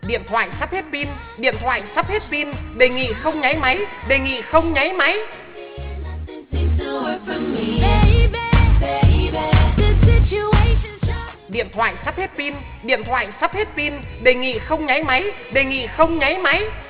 Điện thoại sắp hết pin, điện thoại sắp hết pin, đề nghị không nháy máy, đề nghị không nháy máy. Điện thoại sắp hết pin, điện thoại sắp hết pin, đề nghị không nháy máy, đề nghị không nháy máy.